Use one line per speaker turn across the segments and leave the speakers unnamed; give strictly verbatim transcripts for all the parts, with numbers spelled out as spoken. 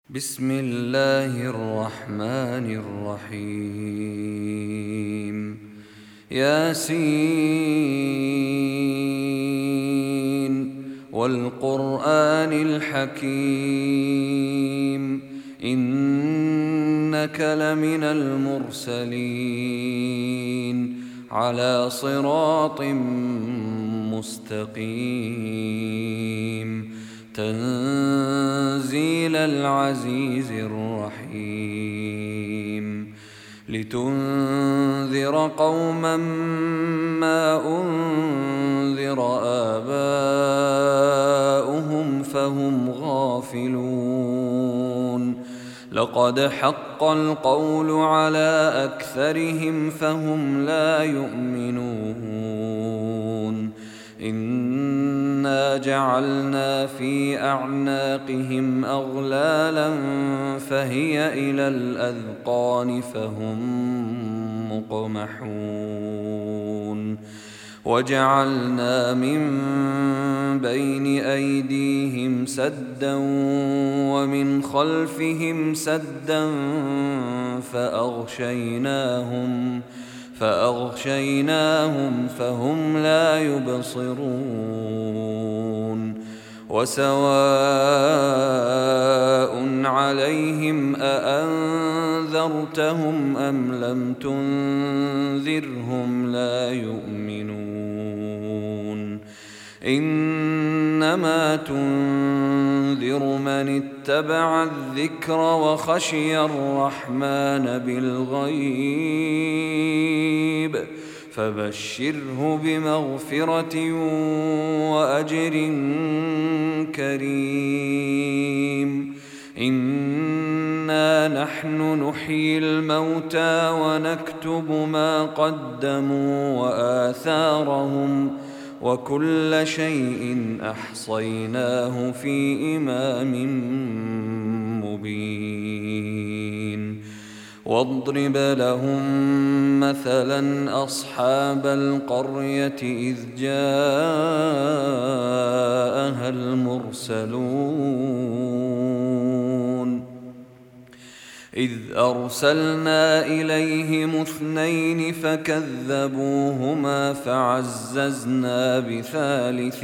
بسم الله الرحمن الرحيم. ياسين والقرآن الحكيم إنك لمن المرسلين على صراط مستقيم تنزيل العزيز الرحيم لتنذر قوما ما أنذر آباؤهم فهم غافلون لقد حق القول على أكثرهم فهم لا يؤمنون إنا جعلنا في أعناقهم أغلالا فهي إلى الأذقان فهم مقمحون وجعلنا من بين أيديهم سدا ومن خلفهم سدا فأغشيناهم فأغشيناهم فهم لا يبصرون وسواء عليهم أأنذرتهم أم لم تنذرهم لا يؤمنون إنما تنذر من اتبع الذكر وخشي الرحمن بالغيب فبشره بمغفرة وأجر كريم إنا نحن نحيي الموتى ونكتب ما قدموا وآثارهم وكل شيء أحصيناه في إمام مبين واضرب لهم مثلا أصحاب القرية إذ جاءها المرسلون إذ أرسلنا إليهم اثنين فكذبوهما فعززنا بثالث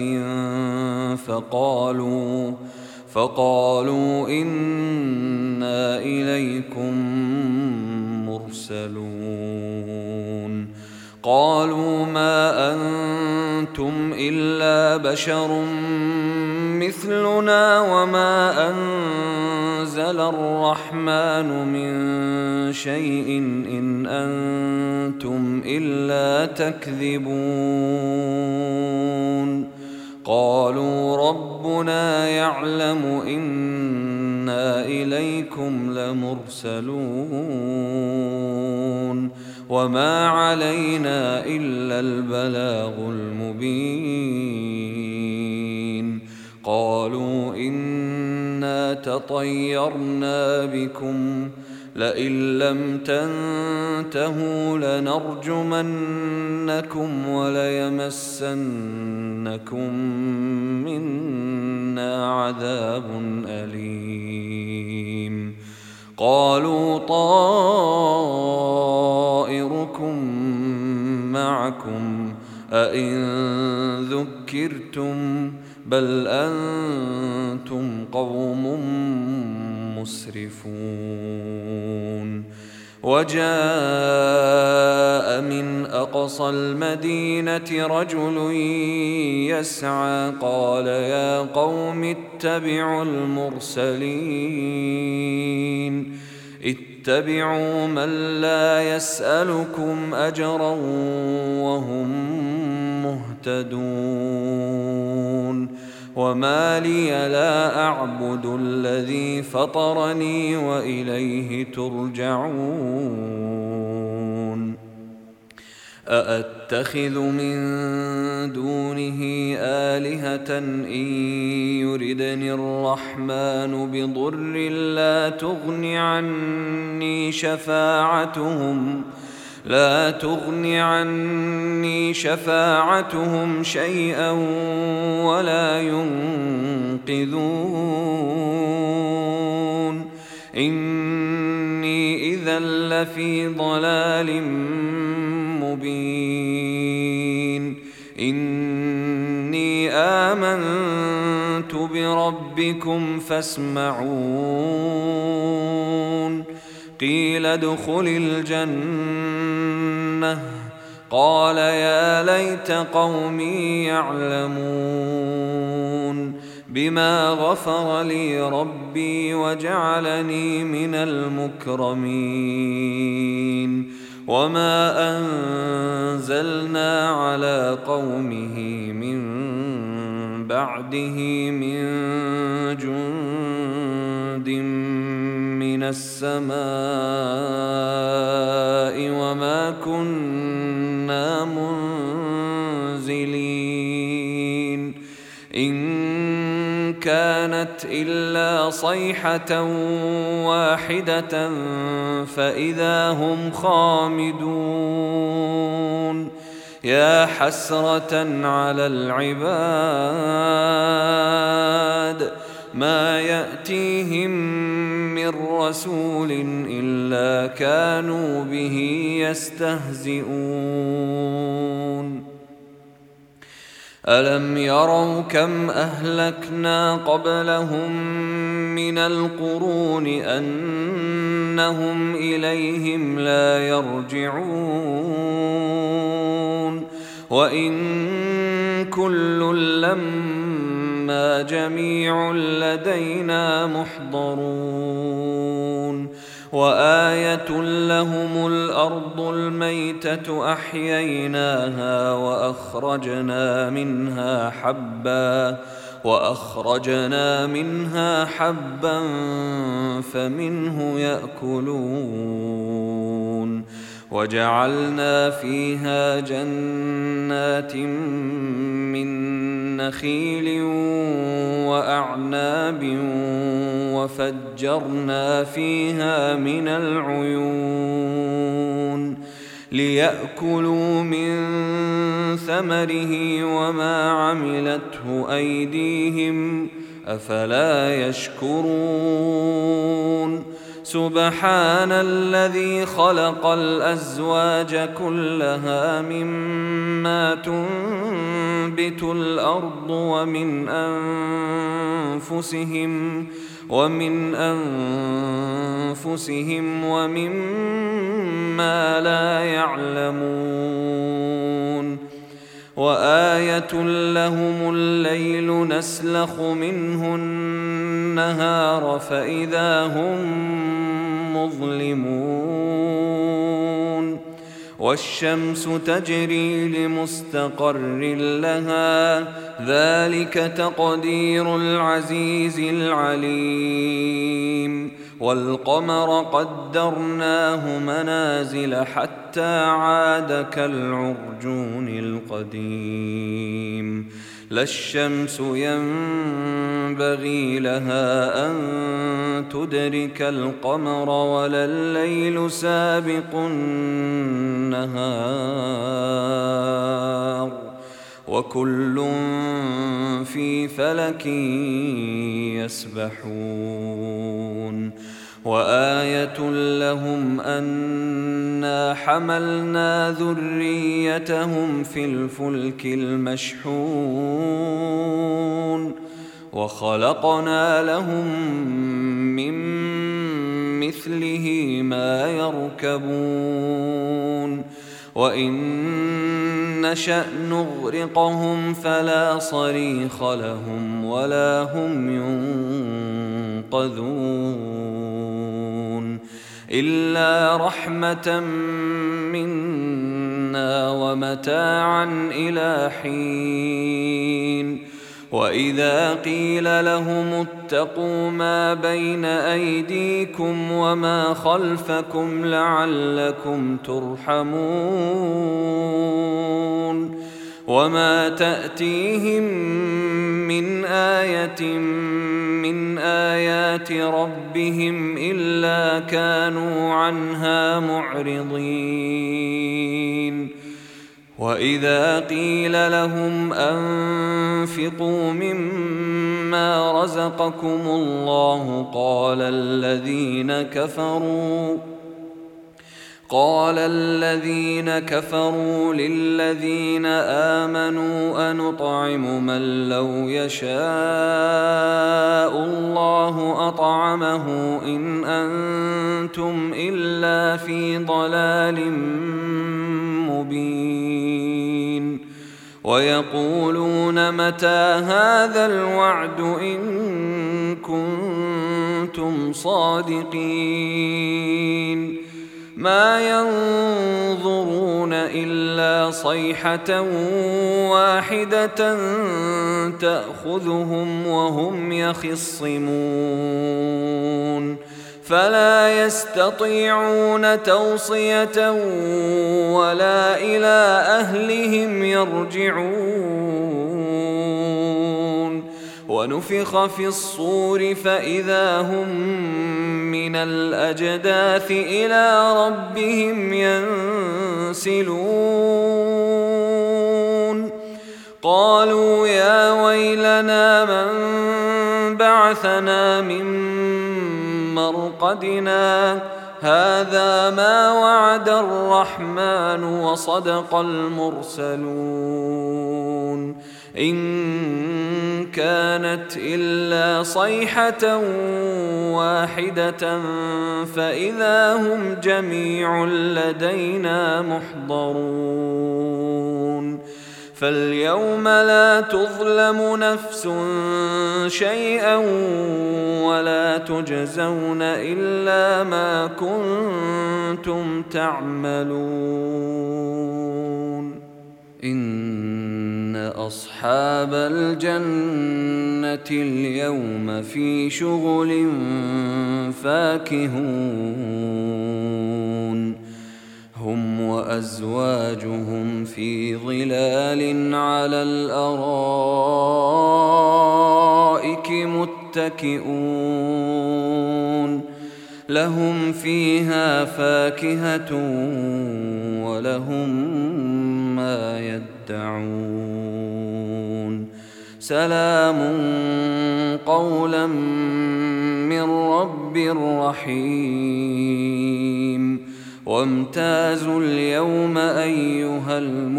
فقالوا فقالوا إنا إليكم مرسلون قالوا ما أنتم إلا بشر مثلنا وما أنزل الرحمن من شيء إن أنتم إلا تكذبون قالوا ربنا يعلم إنا إليكم لمرسلون وما علينا إلا البلاغ المبين قالوا إنا تطيرنا بكم لئن لم تنتهوا لنرجمنكم وليمسنكم منا عذاب أليم قالوا طائركم معكم أئن ذكرتم بل أنتم قوم مسرفون وجاء من أقصى المدينة رجل يسعى قال يا قوم اتبعوا المرسلين اتبعوا من لا يسألكم أجرا وهم مهتدون وما لي لا أعبد الذي فطرني وإليه ترجعون أأتخذ من دونه آلهة إن يردني الرحمن بضر لا تغن عني شفاعتهم لا تغن عني شفاعتهم شيئا ولا ينقذون إني إذا لفي ضلال مبين إني آمنت بربكم فاسمعون قيل ادخل الجنة قال يا ليت قومي يعلمون بما غفر لي ربي وجعلني من المكرمين وما أنزلنا على قومه من بعده من جند من السماء وما كنا منزلين إن كانت إلا صيحة واحدة فإذا هم خامدون يا حسرة على العباد ما يأتيهم من رسول إلا كانوا به يستهزئون ألم يروا كم أهلكنا قبلهم من القرون أنهم إليهم لا يرجعون وإن كل لما جميع لدينا محضرون وآية لهم الأرض الميتة أحييناها وأخرجنا منها حبا وأخرجنا منها حبا فمنه يأكلون وجعلنا فيها جنات من نخيل وأعناب وفجرنا فيها من العيون ليأكلوا من ثمره وما عملته أيديهم أفلا يشكرون سبحان الذي خلق الأزواج كلها مما تنبت الأرض ومن أنفسهم ومن أنفسهم ومما لا يعلمون وآية لهم الليل نسلخ منه النهار فإذا هم مظلمون والشمس تجري لمستقر لها ذلك تقدير العزيز العليم والقمر قدرناه منازل حتى عاد كالعرجون القديم لا الشمس ينبغي لها أن تدرك القمر ولا الليل سابق النهار وكل في فلك يسبحون وآية لهم أنا حملنا ذريتهم في الفلك المشحون وخلقنا لهم من مثله ما يركبون وإن نشأ نغرقهم فلا صريخ لهم ولا هم ينقذون إلا رحمة منا ومتاعا إلى حين وإذا قيل لهم اتقوا ما بين أيديكم وما خلفكم لعلكم ترحمون وما تأتيهم من آية من آيات ربهم إلا كانوا عنها معرضين وإذا قيل لهم أنفقوا مما رزقكم الله قال الذين كفروا قال الذين كفروا للذين آمنوا أنطعم من لو يشاء الله أطعمه إن أنتم إلا في ضلال مبين ويقولون متى هذا الوعد إن كنتم صادقين ما ينظرون إلا صيحة واحدة تأخذهم وهم يخصمون فلا يستطيعون توصية ولا إلى أهلهم يرجعون ونفخ في الصور فإذا هم من الأجداث إلى ربهم ينسلون قالوا يا ويلنا من بعثنا من مرقدنا هذا ما وعد الرحمن وصدق المرسلون إن كانت إلا صيحة واحدة فإذا هم جميع لدينا محضرون فاليوم لا تظلم نفس شيئا ولا تجزون إلا ما كنتم تعملون إن أصحاب الجنة اليوم في شغل فاكهون هم وأزواجهم في ظلال على الأرائك متكئون لهم فيها فاكهة ولهم ما يدعون سلام قولا من رب رحيم وامتازوا اليوم أيها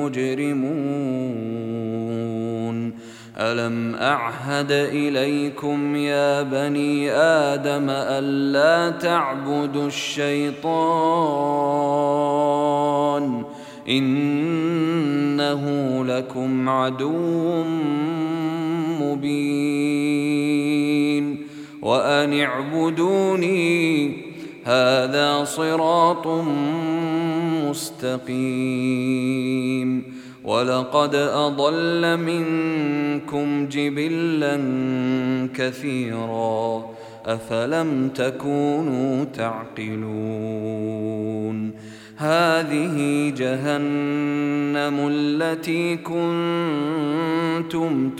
المجرمون ألم أعهد إليكم يا بني آدم ألا تعبدوا الشيطان إنه لكم عدو مبين وأن اعبدوني هذا صراط مستقيم ولقد أضل منكم جبلا كثيرا أفلم تكونوا تعقلون هذه جهنم التي كنتم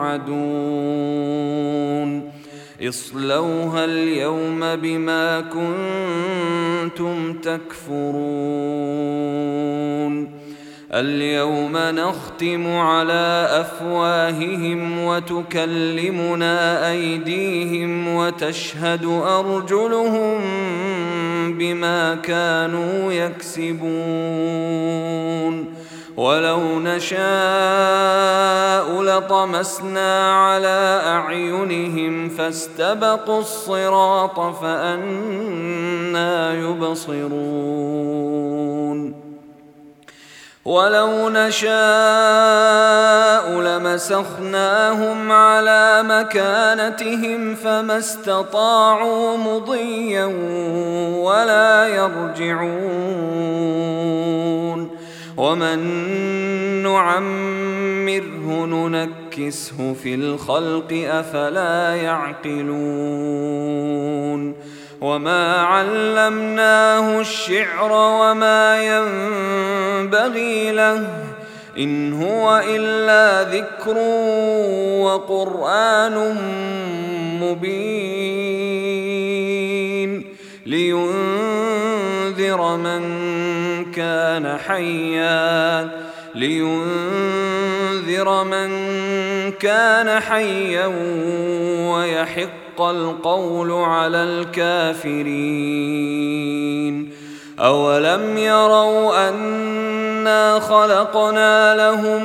توعدون اصلوها اليوم بما كنتم تكفرون اليوم نختم على أفواههم وتكلمنا أيديهم وتشهد أرجلهم بما كانوا يكسبون ولو نشاء لطمسنا على أعينهم فاستبقوا الصراط فأنى يبصرون ولو نشاء لمسخناهم على مكانتهم فما استطاعوا مضيا ولا يرجعون ومن نعمره ننكسه في الخلق أفلا يعقلون وما علمناه الشعر وما ينبغي له إن هو إلا ذكر وقرآن مبين لينذر من كان حيا لينذر من كان حيا ويحق القول على الكافرين. أولم يروا أنا خلقنا لهم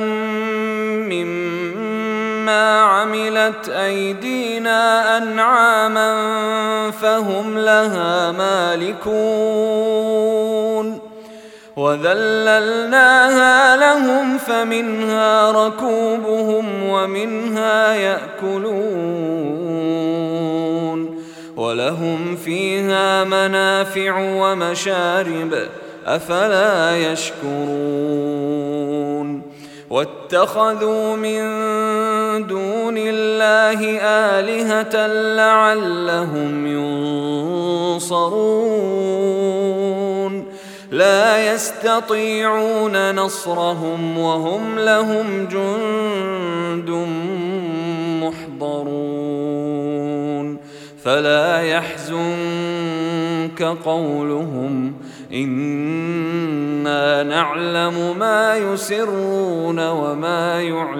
مما عملت أيدينا أنعاما فهم لها مالكون وذللناها لهم فمنها ركوبهم ومنها يأكلون ولهم فيها منافع ومشارب أفلا يشكرون. واتخذوا من دون الله آلهة لعلهم ينصرون لا يستطيعون نصرهم وهم لهم جند محضرون. فلا يحزنك قولهم إنا نعلم ما يسرون وما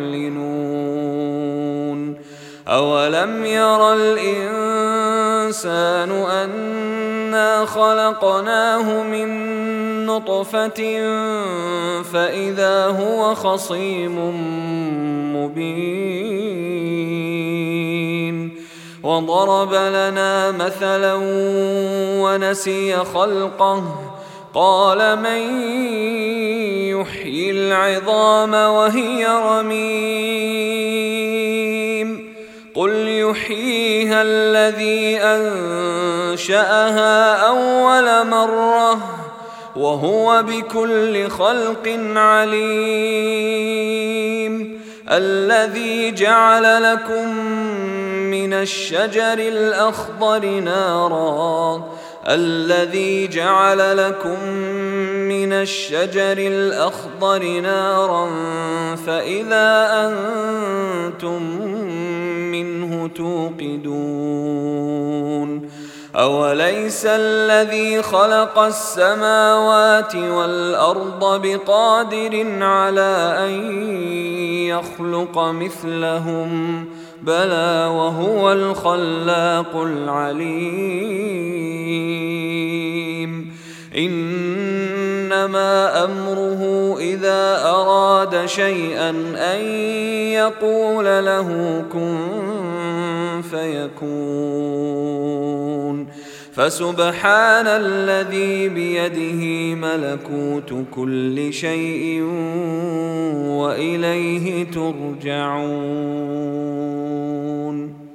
يعلنون. أولم ير الإنسان أنا خلقناه من نطفة فإذا هو خصيم مبين وضرب لنا مثلا ونسي خلقه قال من يحيي العظام وهي رميم قل يحييها الذي أنشأها أول مرة وهو بكل خلق عليم. الذي جعل لكم من الشجر الأخضر نارا الذي جعل لكم من الشجر الأخضر نارا فإذا أنتم منه توقدون. أوليس الذي خلق السماوات والأرض بقادر على أن يخلق مثلهم بلى وهو الخلاق العليم. إنما أمره إذا أراد شيئا أن يقول له كن فيكون. فسبحان الذي بيده ملكوت كل شيء وإليه ترجعون.